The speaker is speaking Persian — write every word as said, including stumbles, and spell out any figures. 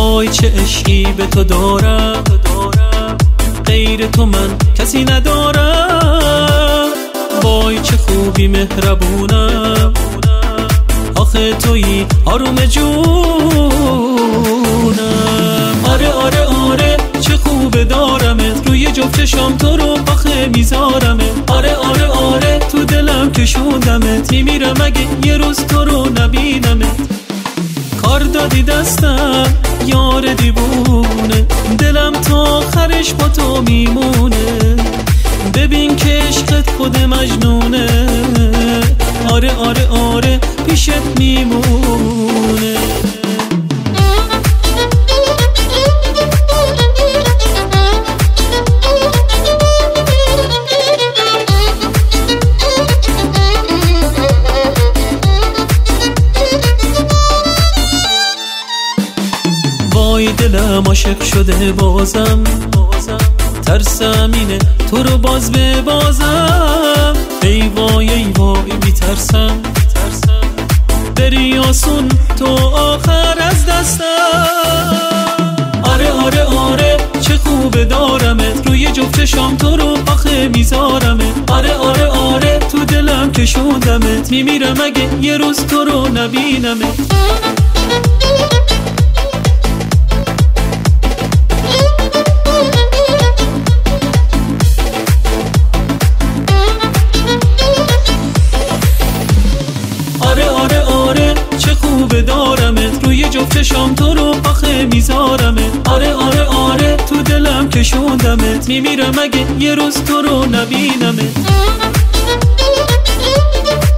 وای چه عشقی به تو دارم، غیر تو من کسی ندارم. وای چه خوبی مهربونم، آخه تویی آروم جونم. آره آره آره چه خوبه دارمت، روی جفت چشام تو رو آخه میذارمت. آره آره آره تو دلم کشوندمت، میمیرم اگه یه روز تو رو نبینمت. کار دادی دستم یار دیوونه، دلم تا آخرش با تو میمونه. ببین که عشقت خود مجنونه، آره آره آره پیشت میمونه. وای دلم عاشق شده بازم، ترسم اینه تو رو باز ببازم. ای وای ای وای میترسم بری آسون تو آخر از دستم. آره آره آره چه خوبه دارمت، روی جفت چشام تو رو آخه میذارمت. آره آره آره تو دلم کشوندمت، میمیرم اگه یه روز تو رو نبینمت. آره آره آره چه خوبه دارمت، روی جفت چشام تو رو آخه میذارمت. آره آره آره تو دلم کشوندمت، میمیرم اگه یه روز تو رو نبینمت.